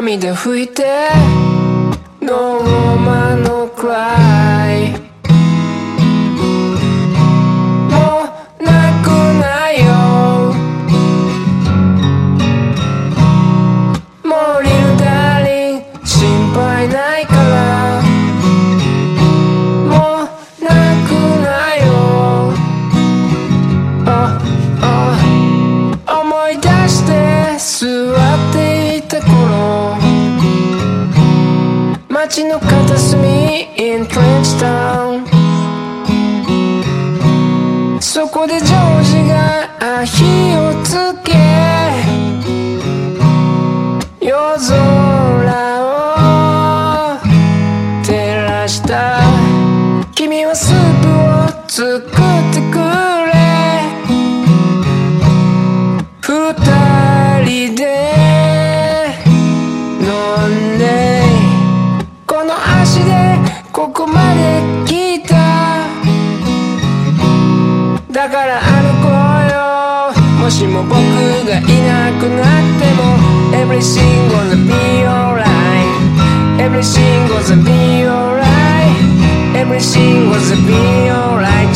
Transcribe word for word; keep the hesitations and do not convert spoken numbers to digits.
髪で拭いて No woman no cry もう泣くなよもうリルダーリン心配ないからもう泣くなよああ思い出して座っていた頃街の片隅 in Trench Town そこでジョージが火をつけ夜空を照らした君はスープを作ってくれ二人で飲んでこの足でここまで来ただから歩こうよもしも僕がいなくなっても Everything gonna be alright Everything gonna be alright Everything gonna be alright